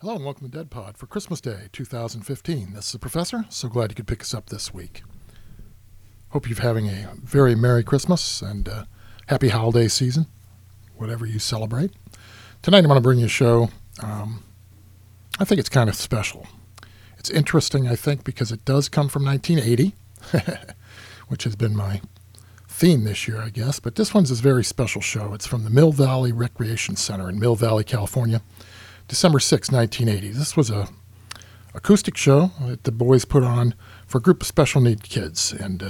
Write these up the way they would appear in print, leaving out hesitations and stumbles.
Hello and welcome to Dead Pod for Christmas Day 2015. This is the Professor. So glad you could pick us up this week. Hope you're having a very Merry Christmas and Happy Holiday Season, whatever you celebrate. Tonight I'm going to bring you a show. I think it's kind of special. It's interesting, I think, because it does come from 1980, which has been my theme this year, I guess. But this one's a very special show. It's from the Mill Valley Recreation Center in Mill Valley, California. December 6, 1980. This was a acoustic show that the boys put on for a group of special need kids, and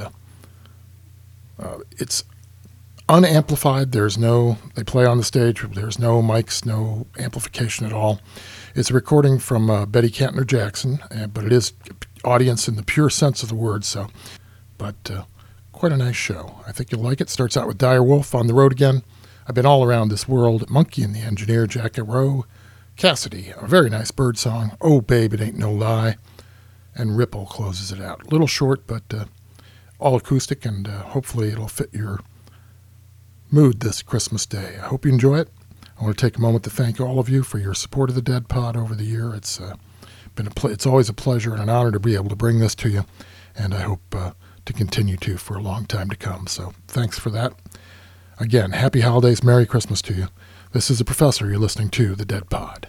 it's unamplified. They play on the stage. There's no mics, no amplification at all. It's a recording from Betty Cantner Jackson, but it is audience in the pure sense of the word. But quite a nice show. I think you'll like it. Starts out with Dire Wolf, On the Road Again. I've been all around this world. Monkey and the Engineer, Jacket Row. Cassidy, a very nice bird song. Oh, babe, it ain't no lie. And Ripple closes it out. A little short, but all acoustic, and hopefully it'll fit your mood this Christmas Day. I hope you enjoy it. I want to take a moment to thank all of you for your support of the Dead Pod over the year. It's it's always a pleasure and an honor to be able to bring this to you, and I hope to continue to for a long time to come. So thanks for that. Again, happy holidays, Merry Christmas to you. This is the Professor. You're listening to the Dead Pod.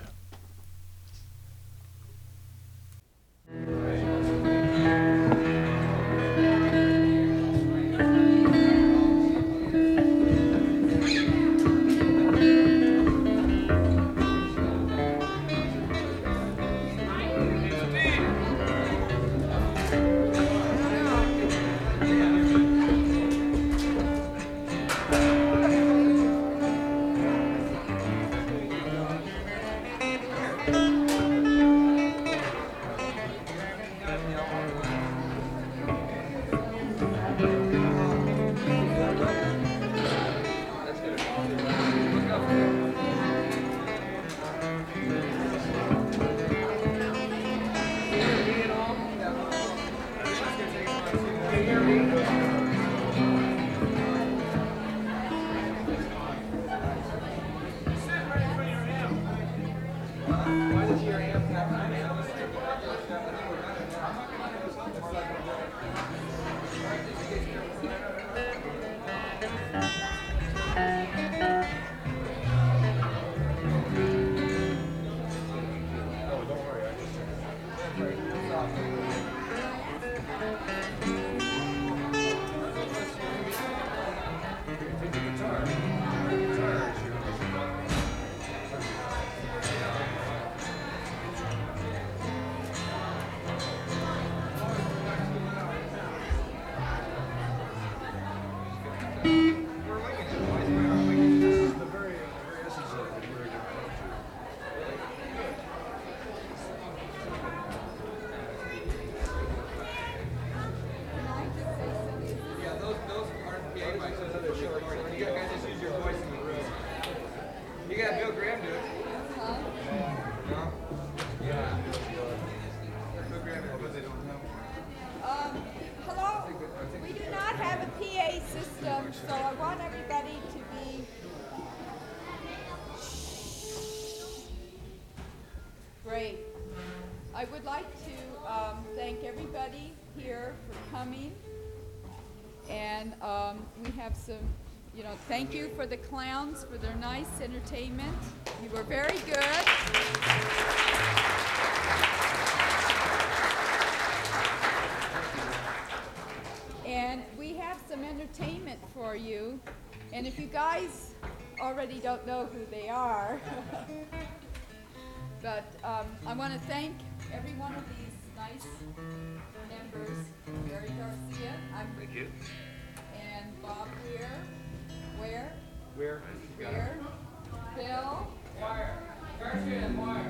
I would like to thank everybody here for coming, and we have some, thank you for the clowns for their nice entertainment. You were very good. And we have some entertainment for you, and if you guys already don't know who they are, but I want to thank every one of these nice members. Gary Garcia, thank you. And Bob Weir, Where? Bill, Garcia and Wire.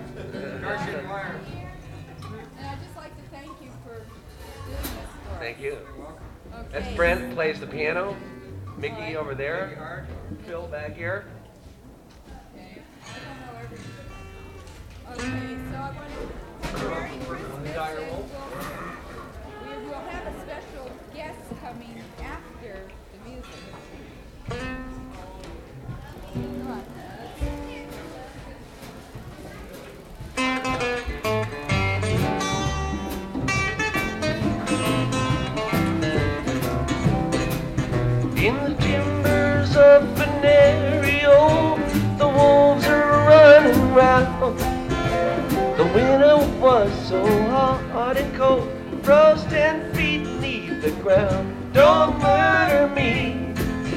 and I'd just like to thank you for doing this for us. Thank you. Okay. That's Brent, plays the piano. Mickey over there. Phil back here. Okay. I don't know everything. Okay, so I want to Merry Christmas. We will have a special guest coming after the music. Come on. was so hard and cold, froze 10 feet beneath the ground. Don't murder me,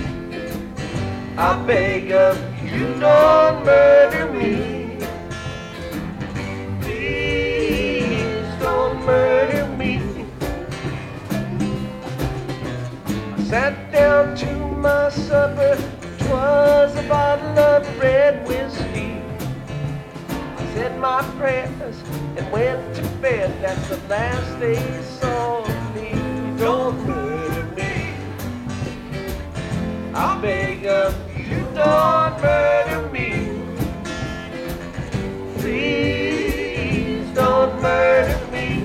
I beg of you, don't murder me. Please don't murder me. I sat down to my supper, 'twas a bottle of red whiskey. I said my prayers and went to bed, that's the last they saw of me. Don't murder me, I beg of you, don't murder me. Please don't murder me.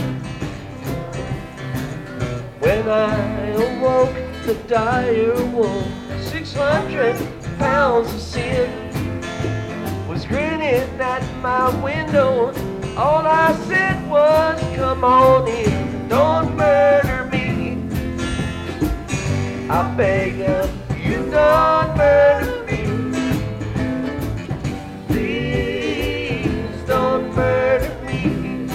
When I awoke, the dire wolf, 600 pounds of sin, was grinning at my window. All I said was, come on in, don't murder me. I beg of you, don't murder me. Please don't murder me.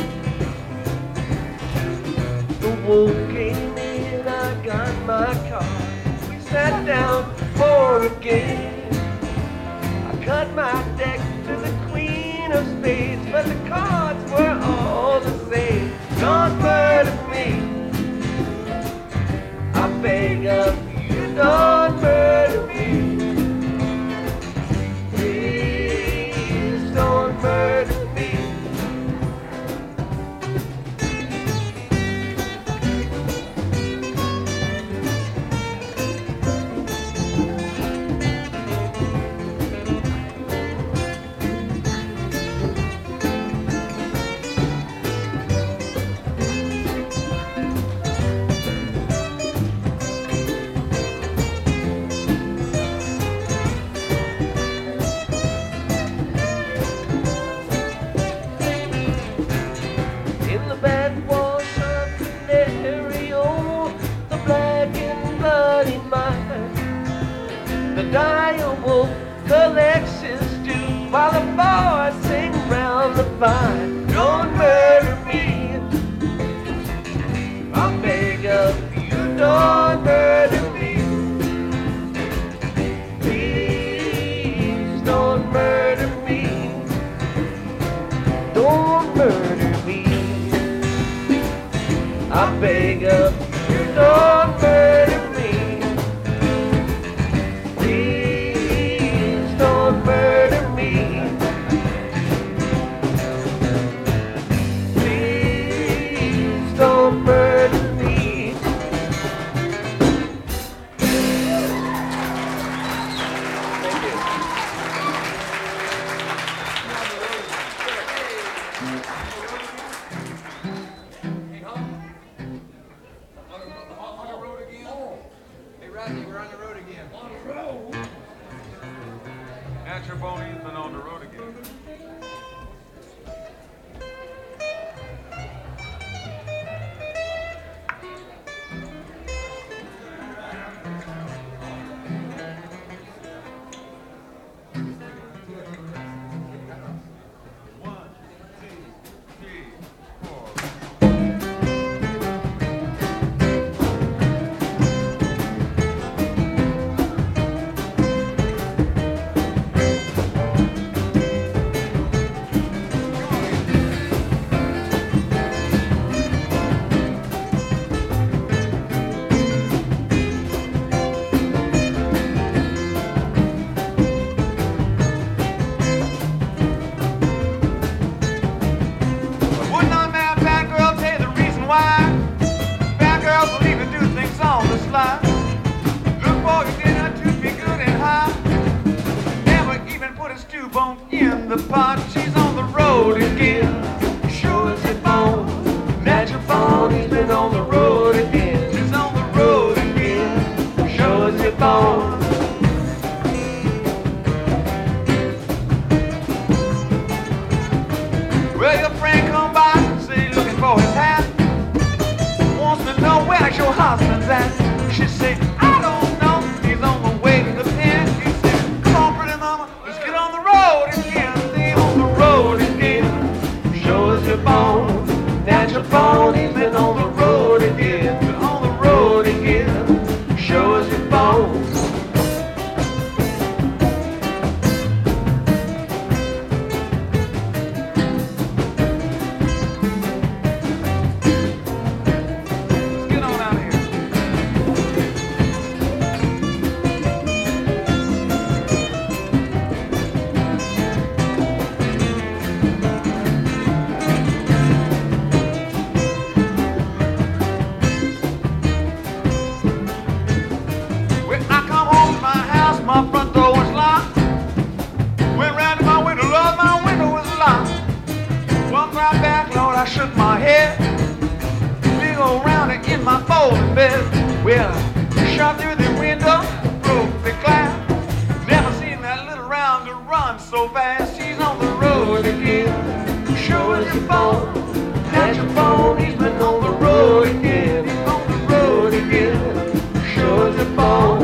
The wolf came in, I got my car. We sat down for a game. I cut my deck to the queen of spades, but the cards were all the same. Don't murder me, I beg of you, don't murder me. Please don't murder me. In the backwash of Canario, the black and bloody mine, the dire wolf collects his due while the boys sing round the vine. Don't murder me, I beg of you, don't murder me. Please don't murder me. Don't murder me, I beg of you, don't murder me. Please don't murder me. Please don't murder me. Thank you. Natural Boney's been on the road again. One, two, three, four. Would not that bad girl tell you the reason why? Bad girls will even do things on the sly. Look for your dinner to be good and high. Never even put a stew bone in the pot. She's on the road again. Sure as it bone. Natural Boney's been on the road again. She's on the road again. Sure as it bone. Well, your friend come by and say looking for his hat. Wants to know where your husband's at. She say, I don't know, he's on the way to the pen. He said, come on, pretty mama, let's get on the road again. Stay on the road again. Show us your bone. my back, Lord, I shook my head. Big old rounder in my folding bed. Well, shot through the window, broke the glass. Never seen that little rounder run so fast. She's on the road again. Sure as your phone, that's your phone. He's been on the road again. He's on the road again. Sure as your phone.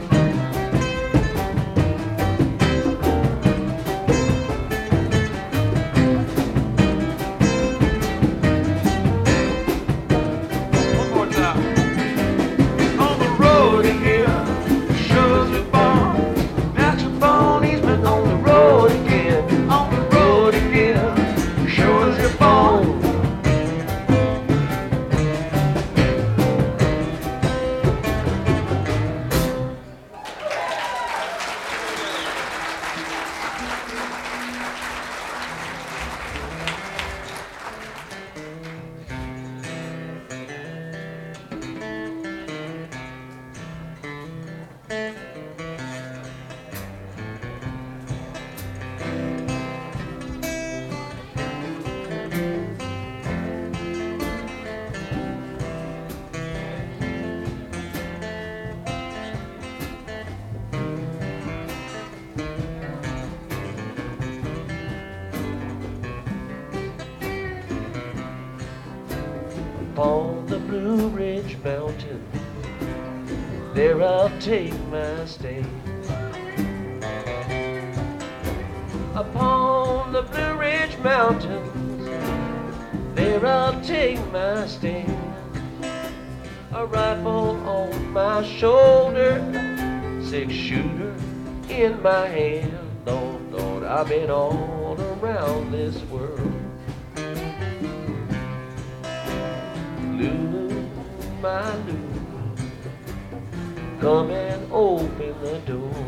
On the Blue Ridge Mountain, there I'll take my stand. Upon the Blue Ridge Mountains, there I'll take my stand. A rifle on my shoulder, 6-shooter in my hand. Lord, Lord, I've been all around this world. Lulu, my Lulu, come and open the door.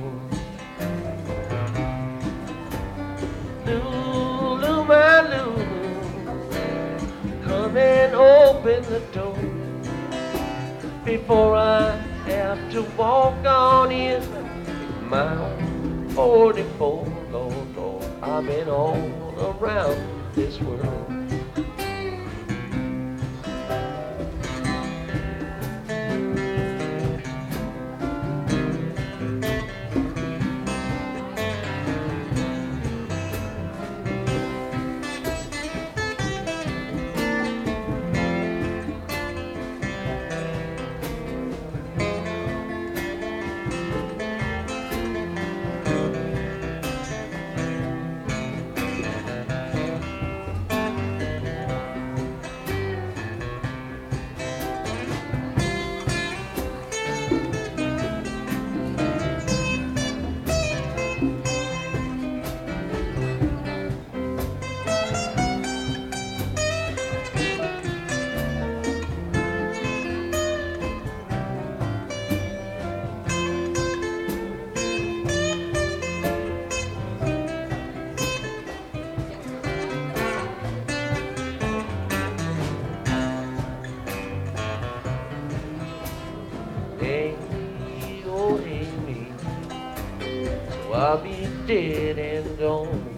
Lulu, my Lulu, come and open the door. Before I have to walk on in my 44, Lord, Lord, I've been all around this world. I'll be dead and gone.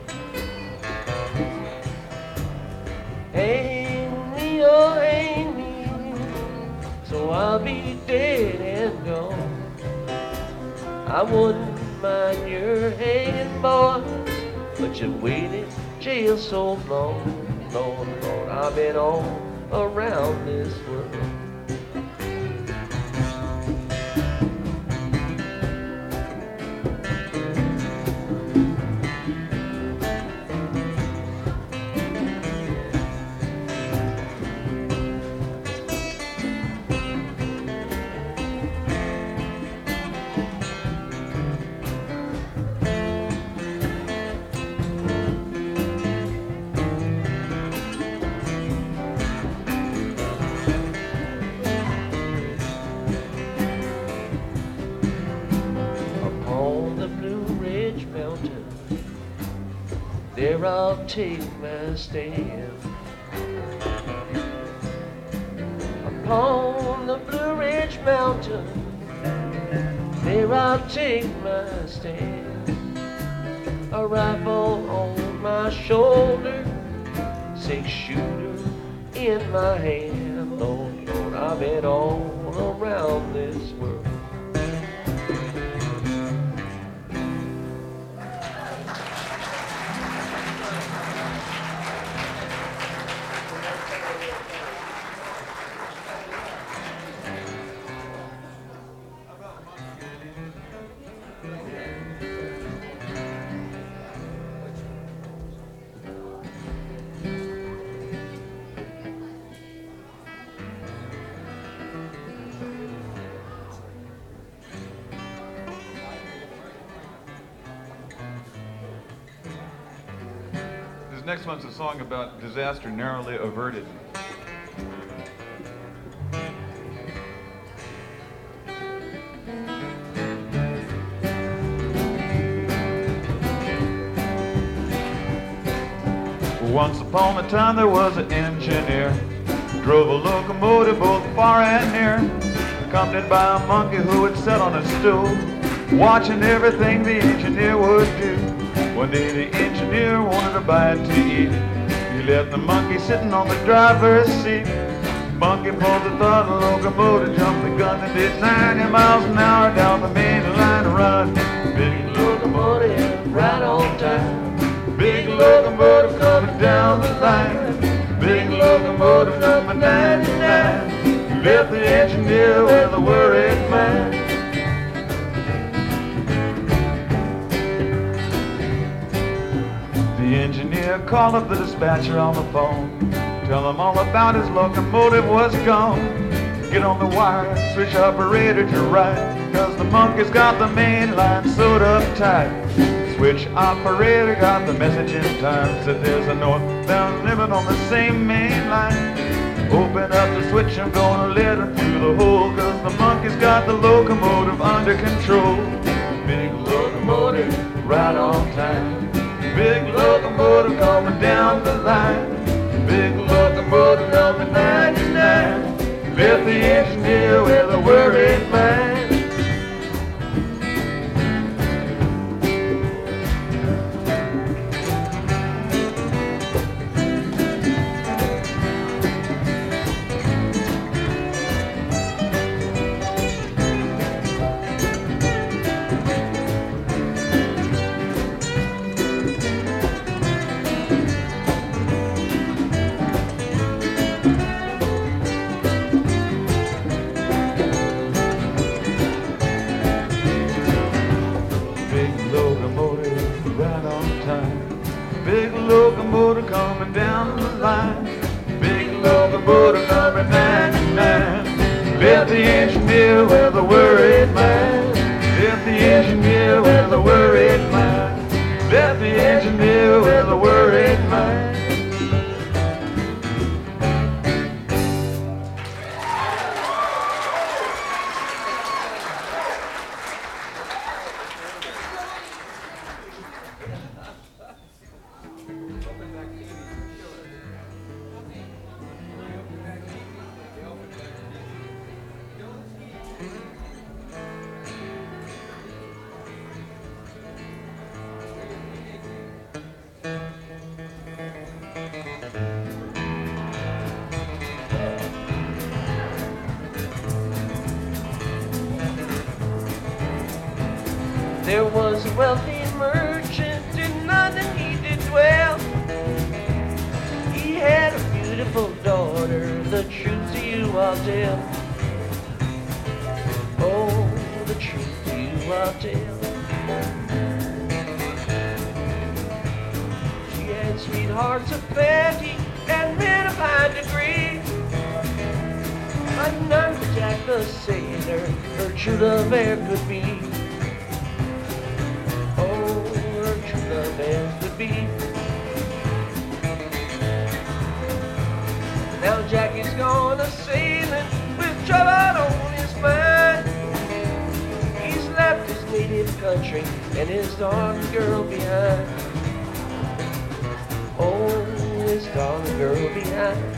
Hang me, oh hang me, so I'll be dead and gone. I wouldn't mind your hanging, boy, but you waited jail so long. Lord, Lord, I've been all around this world. There I'll take my stand. Upon the Blue Ridge Mountain, there I'll take my stand. A rifle on my shoulder, 6-shooter in my hand. Lord, Lord, I've been all around this world. Next one's a song about disaster narrowly averted. Once upon a time there was an engineer, drove a locomotive both far and near, accompanied by a monkey who would sit on a stool, watching everything the engineer would do. One day the engineer wanted a bite to eat. He left the monkey sitting on the driver's seat. Monkey pulled the throttle, locomotive jumped the gun and did 90 miles an hour down the main line run. Big locomotive right on time. Big locomotive coming down the line. Big locomotive number 99. Left the engineer with a worried mind. The engineer called up the dispatcher on the phone, tell him all about his locomotive was gone. Get on the wire, switch operator to right, cause the monkey's got the main line sewed up tight. Switch operator got the message in time, said there's a northbound limit on the same main line. Open up the switch, I'm gonna let him through the hole, cause the monkey's got the locomotive under control. Big locomotive, right on time. Big locomotive coming down the line. Big locomotive number 99. Left the engineer with a worried mind. Locomotive coming down the line. Big locomotive number 99. Left the engineer with a worried mind. Left the engineer with a worried mind. Left the engineer with a worried mind. There was a wealthy merchant in London, he did dwell. He had a beautiful daughter, the truth to you I'll tell. Oh, the truth to you I'll tell. She had sweethearts of plenty and men of high degree. But none but Jack the sailor her true love e'er could be. As could be. Now Jack is gone a sailing with trouble on his mind. He's left his native country and his darling girl behind. Oh, his darling girl behind.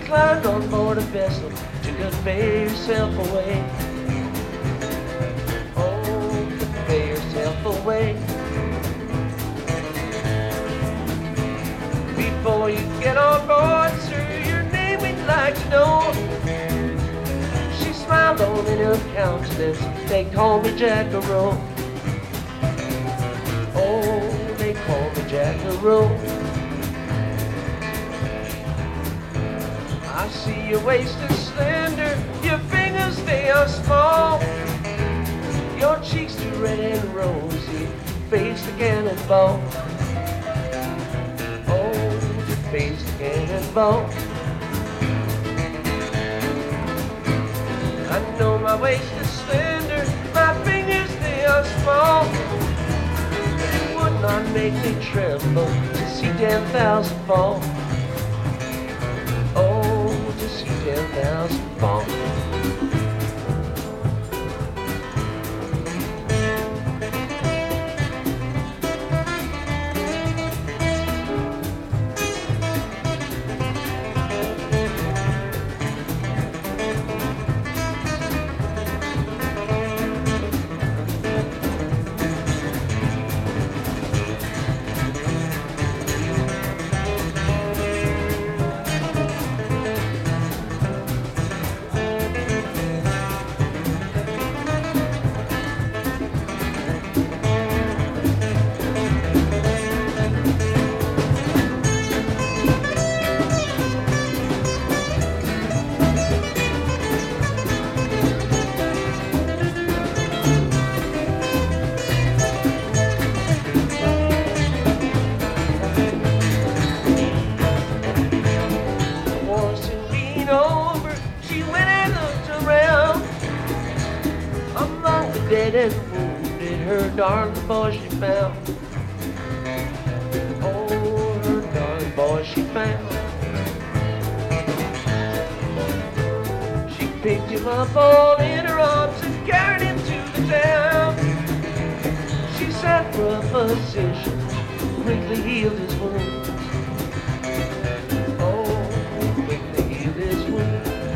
climbed on board a vessel to convey herself away. Oh, convey herself away. Before you get on board, sir, your name we'd like to know. She smiled on in her countenance, they call me Jackaroo. Oh, they call me Jackaroo. I see your waist is slender, your fingers they are small. Your cheeks too red and rosy, face the cannonball. Oh, your face the cannonball. I know my waist is slender, my fingers they are small. It would not make me tremble to see 10,000 fall. Oh, to see 10,000 fall. Dead and wounded, her darling boy she found. Oh, her darling boy she found. She picked him up all in her arms and carried him to the town. She sat for a physician, quickly healed his wound. Oh, quickly healed his wound.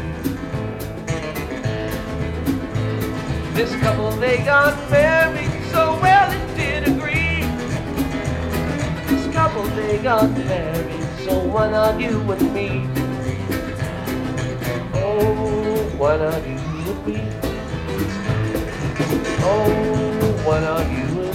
This couple, they got married, so well it did agree. This couple, they got married, so why not you and me? Oh, why not you and me? Oh, why not you and me?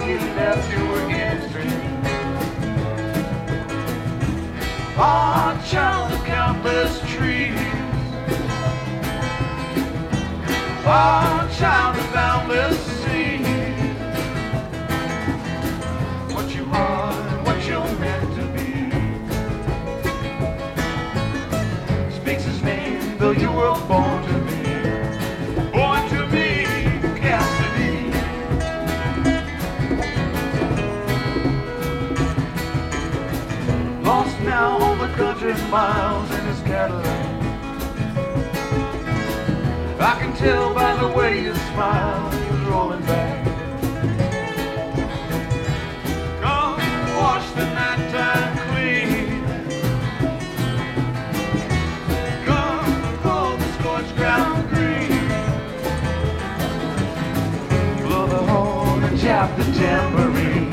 he left you were in his dream. Ah, child of countless trees. Ah, child of boundless seas. What you are, what you're meant to be. Speaks his name, though you were born to be. Born to be Cassidy. Lost now on the country miles in his Cadillac. I can tell by the way you smile, he was rolling back. Come wash the nighttime clean. Come pull the scorched ground green. Blow the horn and tap the tambourine.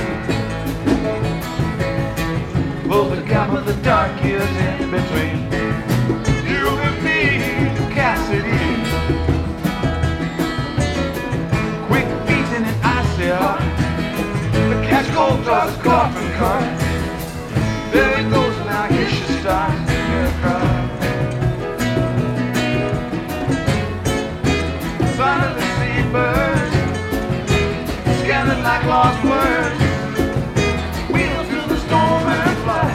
Pull the cap of the dark years in between. You and me, Cassidy. Quick beating and icy heart. The cash cold draws his coffin cart. There it goes now, here she starts to hear a cry. Son of the seabirds, scattered like lost words. Wheel through the storm and fly.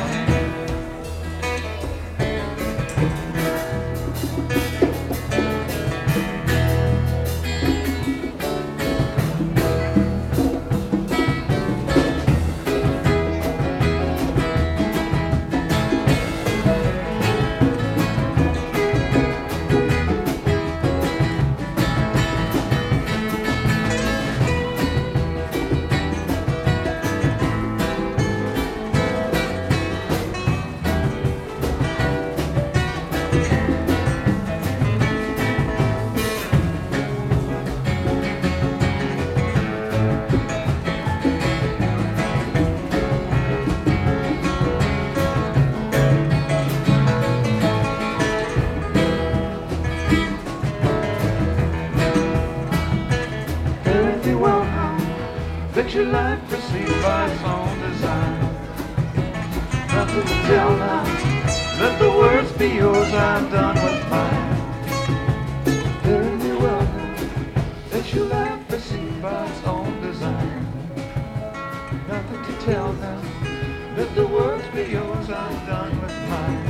Let your life proceed by its own design. Nothing to tell now. Let the words be yours. I'm done with mine. Fare thee well now. Let your life proceed by its own design. Nothing to tell now. Let the words be yours. I'm done with mine.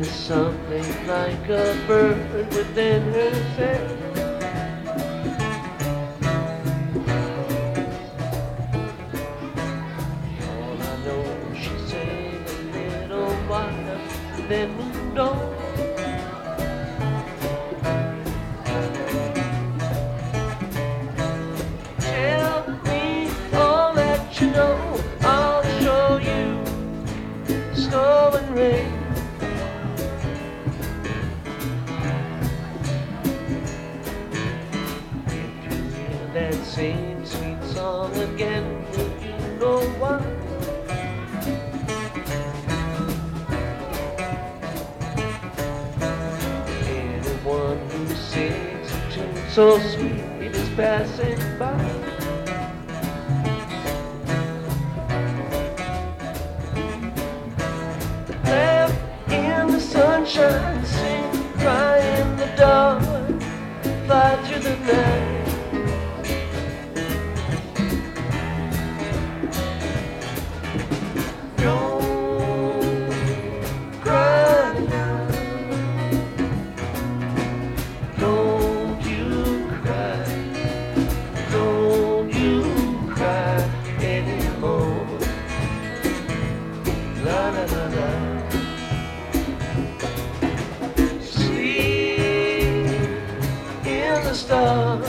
is something like a bird within herself. All I know, she sang a little while and then moved on. Tell me all that you know, I'll show you snow and rain. If you hear that same sweet song again, will you know why? Anyone who sings a tune so sweet is passing by. Laugh in the sunshine, sing, cry in the dark, fly through the night. Don't cry now. Don't you cry. Don't you cry anymore. La la la la. Sleep in the stars.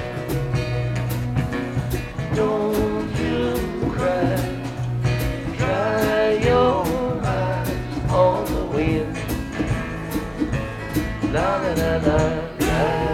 Don't you cry. Dry your eyes on the wind. La la la la la.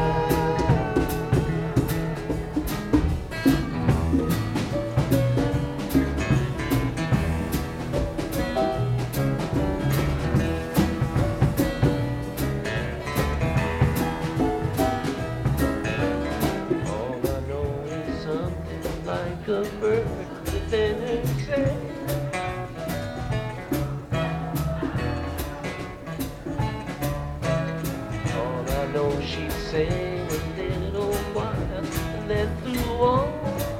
All I know is something like a bird within herself. All I know, she sang a little while and then flew on.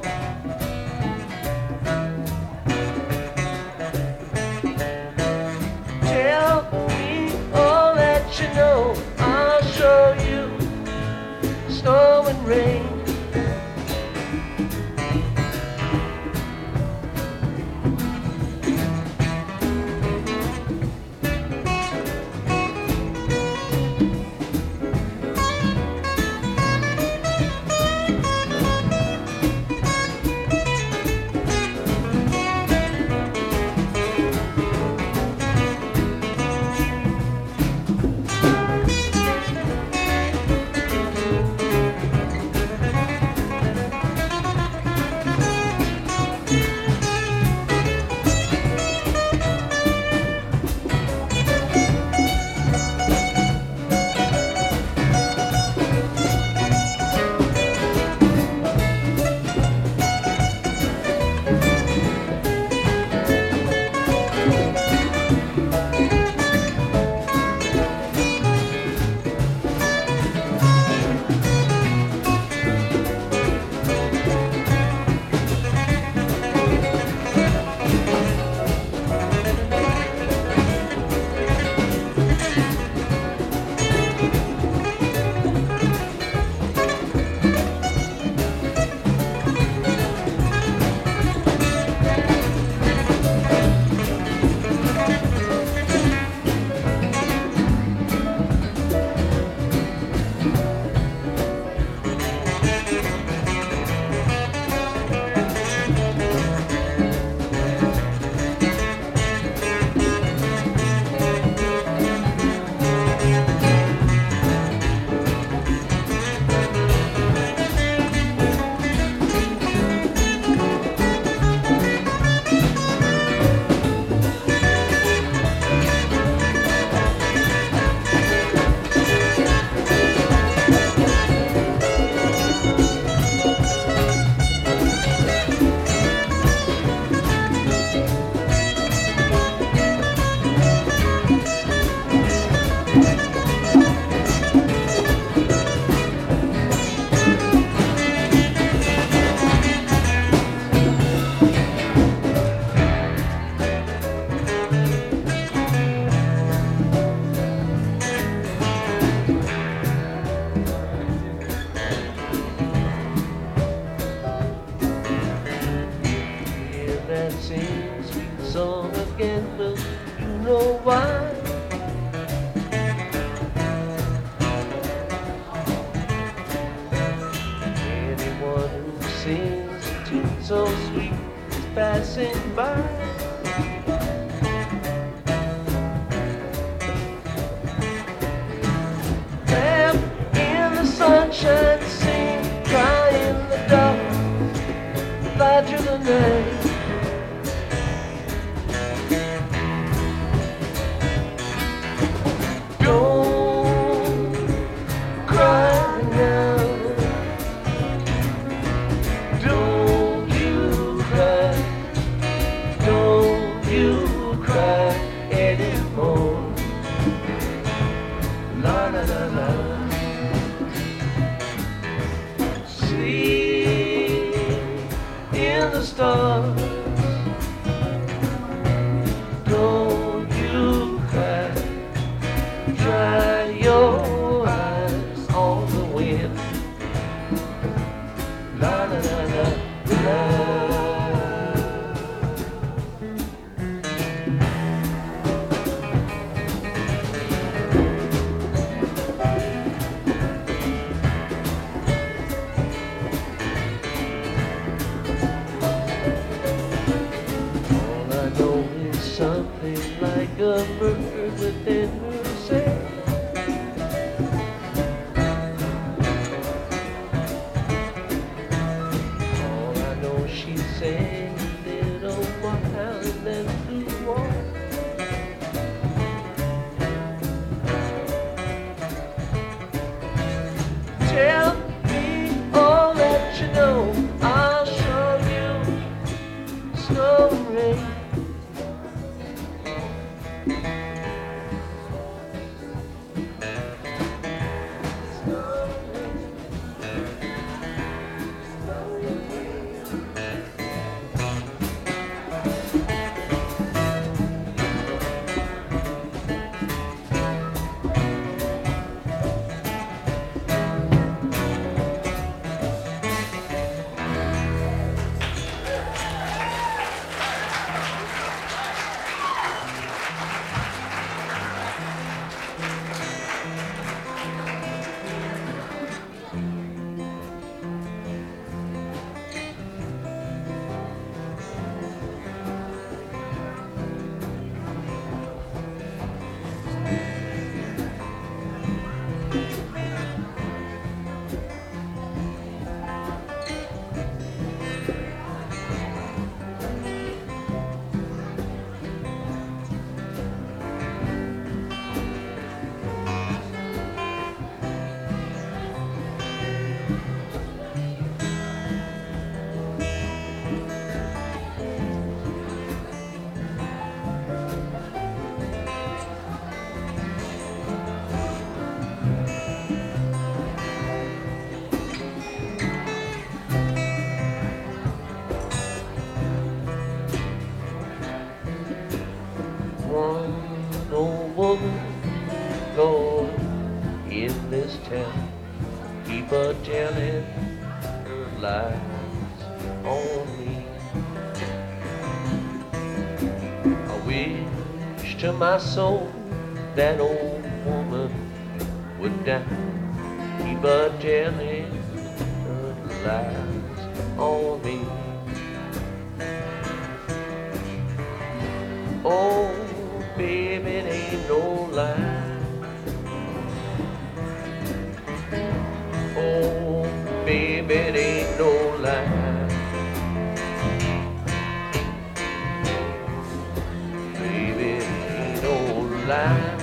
Tell me all that you know, I'll show you snow and rain. tonight. Don't cry now. Don't you cry. Don't you cry anymore. La la la la. Sleep in the stars. Don't you cry. Dry your eyes on the wind. La la la la la. All I know is something like a bird within herself. All I know she's saying little while and then flew off. Tell me all that you know. I'll show you snow and rain. One old woman, Lord, in this town, keep a telling her lies on me. I wish to my soul that old woman would die. Keep a telling her lies on me. Oh, baby, it ain't no lie. Oh, baby, it ain't no lie. Baby, it ain't no lie.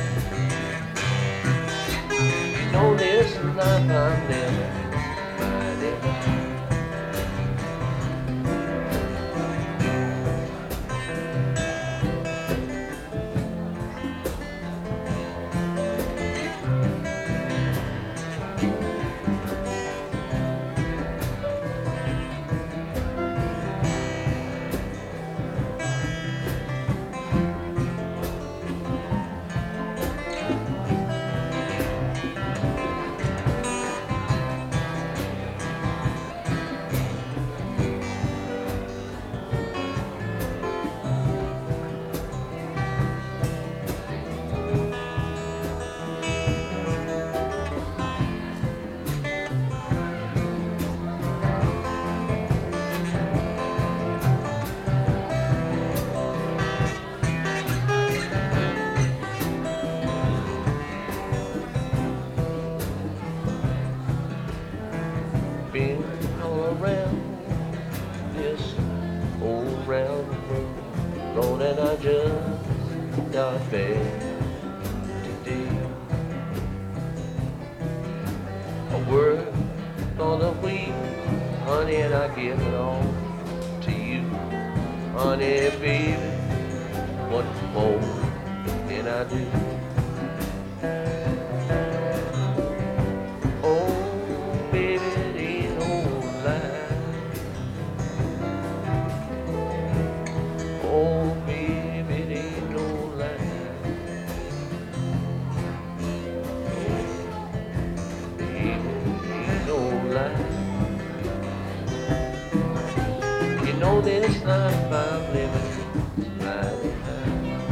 You know this life I'm living, my dear. my bed today. I work all the week, honey, and I give it all to you. Honey, baby, what more can I do? Oh, baby, it ain't no lie. Oh, baby, it ain't no lie. Oh, baby, it ain't no lie. You know this life I'm living is mighty high.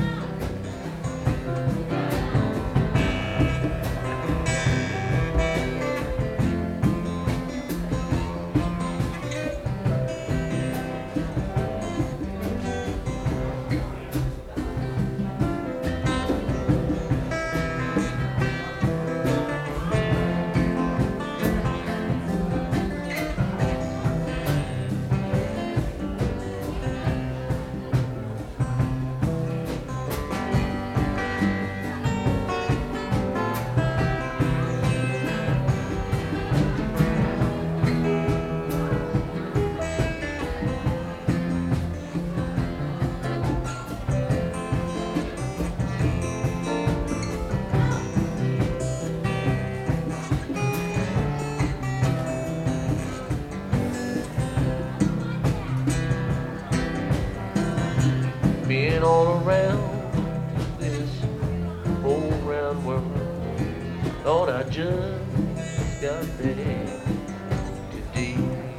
Being all around this whole round world, thought I just got there today.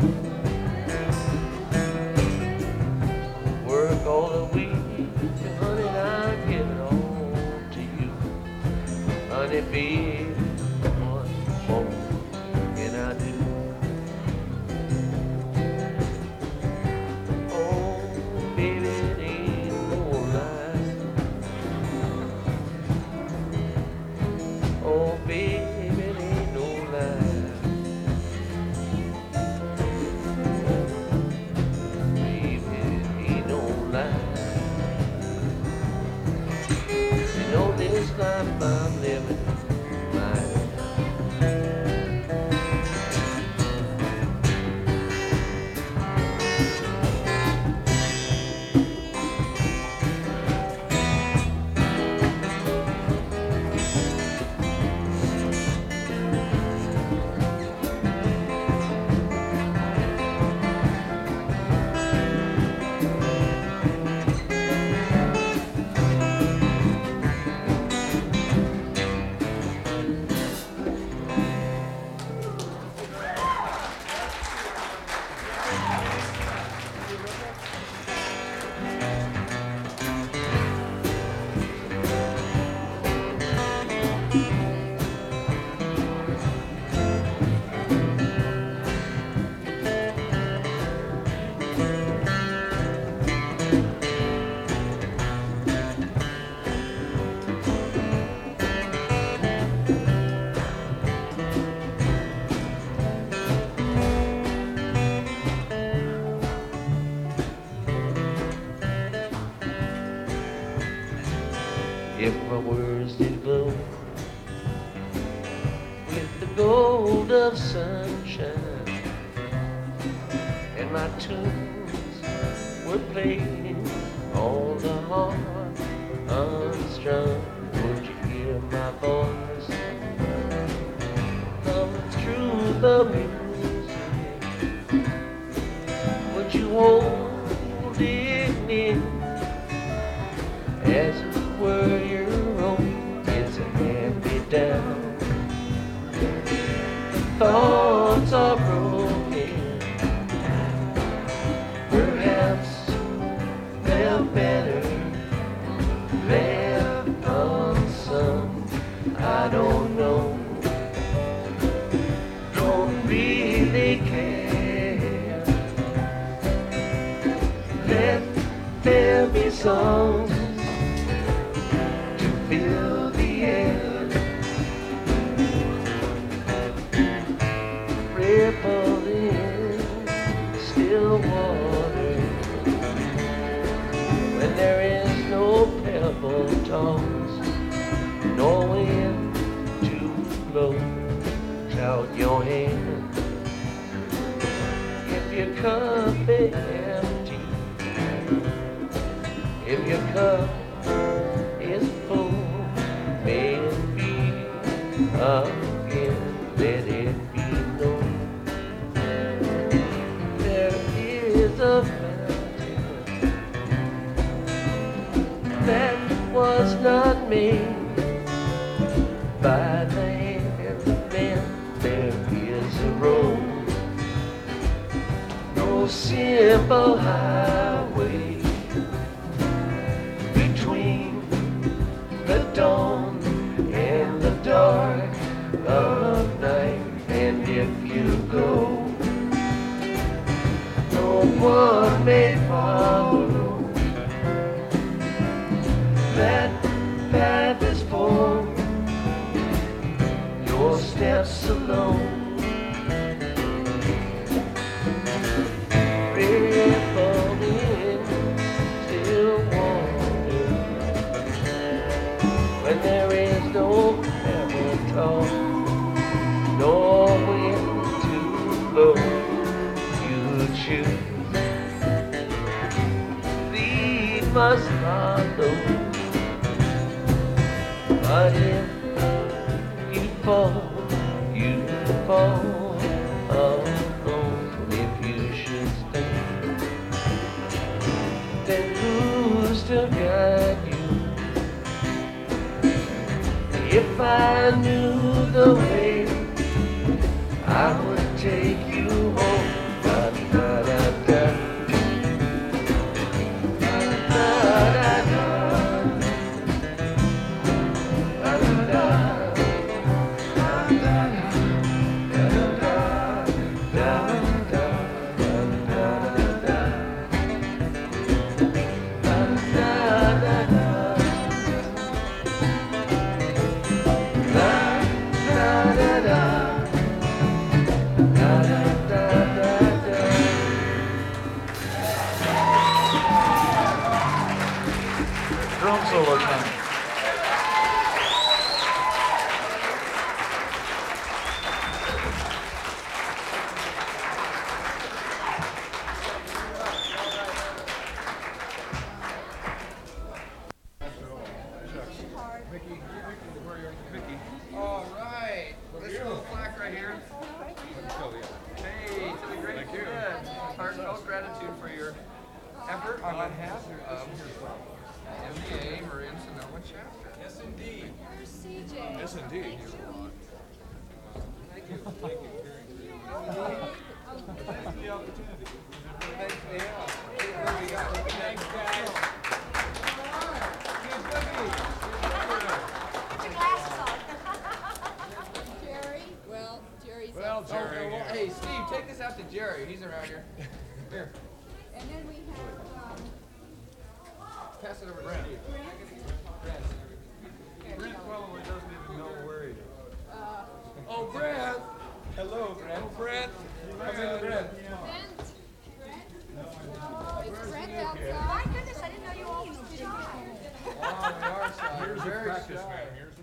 Work all the week, and honey, I give it all to you. Honey, baby, what more can I do? Oh, baby, it ain't no lie. Oh, baby, it ain't no lie. Baby, it ain't no lie. You know this life I'm living, mighty if my words did glow with the gold of sunshine, and my tunes were playing on the heart unstrung, would you hear my voice coming through the music? Would you hold it near as if it were your own? It's a happy down. Thoughts are broken. Perhaps they're better left unsung. I don't know. Don't really care. Let there be songs to fill the air. Ripple in still water when there is no pebble tall. float out your hand. If your cup is empty, if your cup is full, may it be again, let it be known. There is a mountain that was not made by the hands of men. There is a road, no simple highway between the dawn and the dark of night. And if you go, no one may follow. That path is for your steps alone. Rippling still water when there is no heaven talk, no wind to blow. You choose, lead must follow. But if you fall alone. If you should stay, then who's to guide you? If I knew the way, I would take you home. Da, da, da, da. Drum solo time. All right. This little plaque right here. Hey, it's great. Thank you. Good. Heartfelt gratitude for your effort on behalf of MDA Marin Sonoma chapter. Yes, indeed. CJ. Yes, indeed. Thank you. Thank you. Thanks for the opportunity. Thanks, yeah. What do we got? Thanks, guys. Jerry. Well, Jerry's Well, up. Jerry. Well, hey, Steve, take this out to Jerry. He's around here. Here. And then we have Pass it over to Steve. Brent probably doesn't even know where he is. Oh, Brent. Hello, Brent. Oh, Brent. Come in, Brent. Brent. Is Brent outside? My goodness, I didn't know you all was shy. Oh, we are shy. Here's a Very practice shy. man. Here's